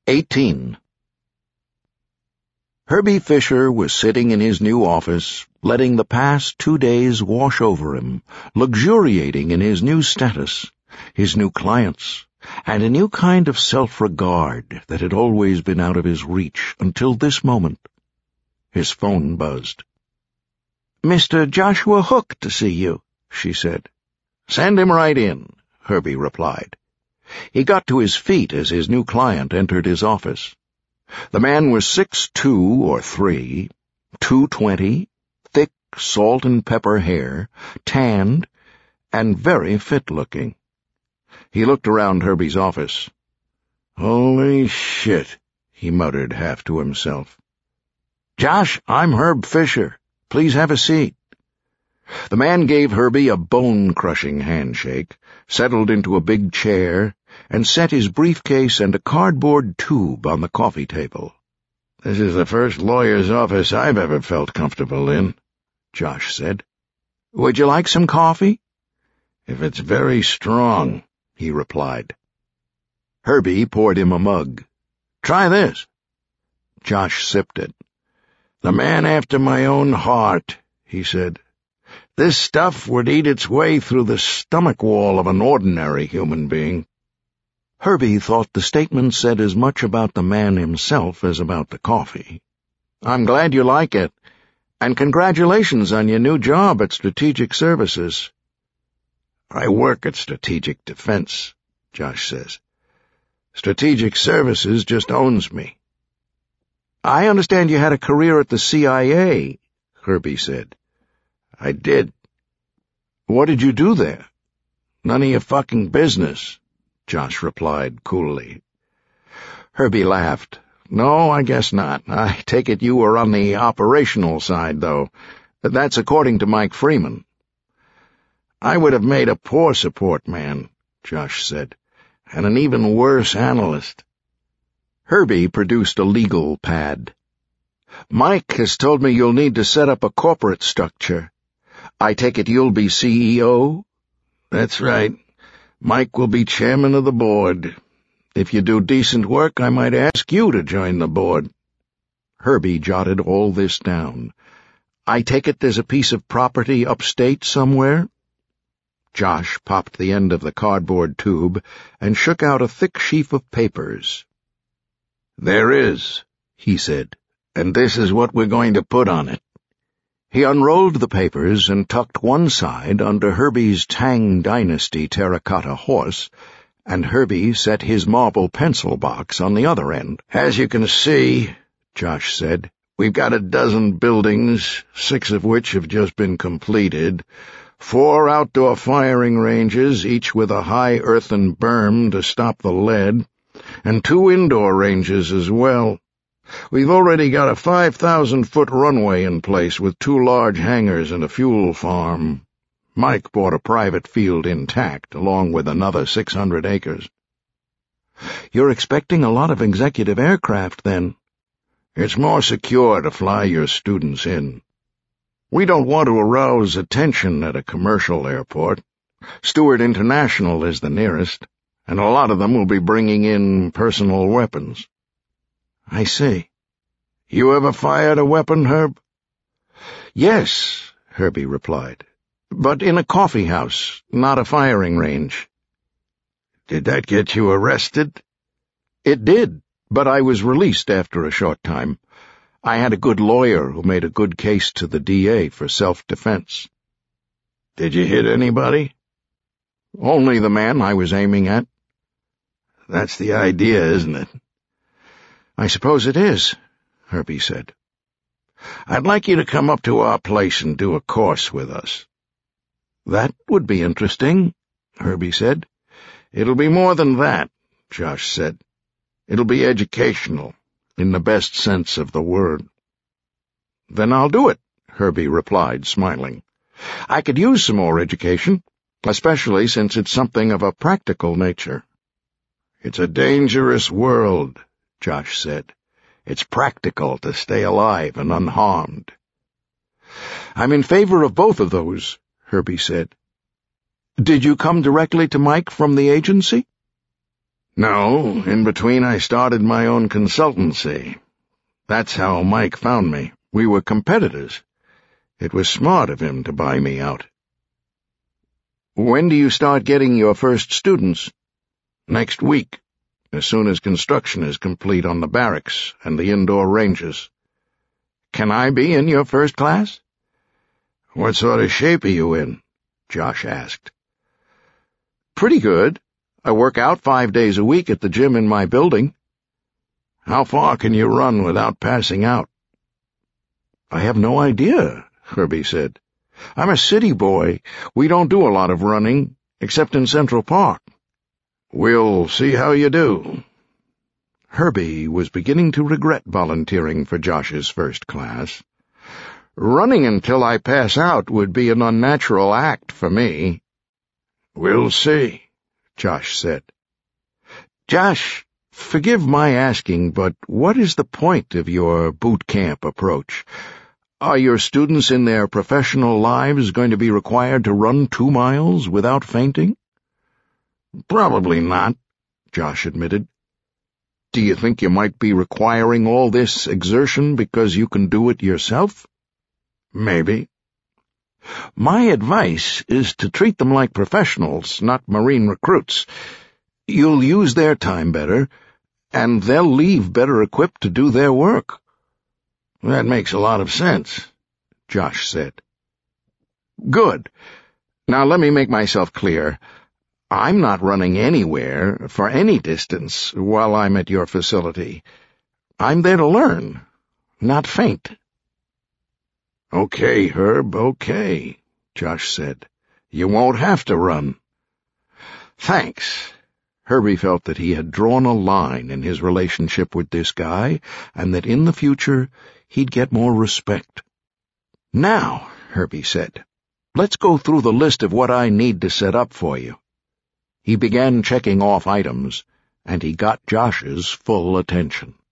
18. Herbie Fisher was sitting in his new office, letting the past 2 days wash over him, luxuriating in his new status, his new clients, and a new kind of self-regard that had always been out of his reach until this moment. His phone buzzed. "Mr. Joshua Hook to see you," she said. "Send him right in," Herbie replied. He got to his feet as his new client entered his office. The man was 6'2" or 3, 220, thick salt and pepper hair, tanned, and very fit-looking. He looked around Herbie's office. "Holy shit," he muttered half to himself. "Josh, I'm Herb Fisher. Please have a seat." The man gave Herbie a bone-crushing handshake, settled into a big chair, and set his briefcase and a cardboard tube on the coffee table. "This is the first lawyer's office I've ever felt comfortable in," Josh said. "Would you like some coffee?" "If it's very strong," he replied. Herbie poured him a mug. "Try this." Josh sipped it. "The man after my own heart," he said. "This stuff would eat its way through the stomach wall of an ordinary human being." Herbie thought the statement said as much about the man himself as about the coffee. "I'm glad you like it, and congratulations on your new job at Strategic Services." "I work at Strategic Defense," Josh says. "Strategic Services just owns me." "I understand you had a career at the CIA," Herbie said. "I did." "What did you do there?" "None of your fucking business," Josh replied coolly. Herbie laughed. "No, I guess not. I take it you were on the operational side, though. That's according to Mike Freeman." "I would have made a poor support man," Josh said, "and an even worse analyst." Herbie produced a legal pad. "Mike has told me you'll need to set up a corporate structure. I take it you'll be CEO?" "That's right. Mike will be chairman of the board. If you do decent work, I might ask you to join the board." Herbie jotted all this down. "I take it there's a piece of property upstate somewhere?" Josh popped the end of the cardboard tube and shook out a thick sheaf of papers. "There is," he said, "and this is what we're going to put on it." He unrolled the papers and tucked one side under Herbie's Tang Dynasty terracotta horse, and Herbie set his marble pencil box on the other end. "As you can see," Josh said, "we've got a dozen buildings, 6 of which have just been completed, 4 outdoor firing ranges, each with a high earthen berm to stop the lead, and 2 indoor ranges as well. We've already got a 5,000-foot runway in place with 2 large hangars and a fuel farm. Mike bought a private field intact, along with another 600 acres. "You're expecting a lot of executive aircraft, then?" "It's more secure to fly your students in. We don't want to arouse attention at a commercial airport. Stewart International is the nearest, and a lot of them will be bringing in personal weapons." "I see." "You ever fired a weapon, Herb?" "Yes," Herbie replied, "but in a coffee house, not a firing range." "Did that get you arrested?" "It did, but I was released after a short time. I had a good lawyer who made a good case to the DA for self-defense." "Did you hit anybody?" "Only the man I was aiming at." "That's the idea, isn't it?" "I suppose it is," Herbie said. "I'd like you to come up to our place and do a course with us." "That would be interesting," Herbie said. "It'll be more than that," Josh said. "It'll be educational, in the best sense of the word." "Then I'll do it," Herbie replied, smiling. "I could use some more education, especially since it's something of a practical nature." "It's a dangerous world," Josh said. "It's practical to stay alive and unharmed." "I'm in favor of both of those," Herbie said. "Did you come directly to Mike from the agency?" No, in between I started my own consultancy. That's how Mike found me. We were competitors. It was smart of him to buy me out. When do you start getting your first students? Next week, as soon as construction is complete on the barracks and the indoor ranges. Can I be in your first class? What sort of shape are you in? Josh asked. Pretty good. I work out 5 days a week at the gym in my building. How far can you run without passing out? I have no idea, Herbie said. I'm a city boy. We don't do a lot of running, except in Central Park. We'll see how you do. Herbie was beginning to regret volunteering for Josh's first class. Running until I pass out would be an unnatural act for me. We'll see, Josh said. Josh, forgive my asking, but what is the point of your boot camp approach? Are your students in their professional lives going to be required to run 2 miles without fainting? Probably not, Josh admitted. Do you think you might be requiring all this exertion because you can do it yourself? Maybe. My advice is to treat them like professionals, not Marine recruits. You'll use their time better, and they'll leave better equipped to do their work. That makes a lot of sense, Josh said. Good. Now let me make myself clear. I'm not running anywhere for any distance while I'm at your facility. I'm there to learn, not faint. Okay, Herb, okay, Josh said. You won't have to run. Thanks. Herbie felt that he had drawn a line in his relationship with this guy, and that in the future he'd get more respect. Now, Herbie said, let's go through the list of what I need to set up for you. He began checking off items, and he got Josh's full attention.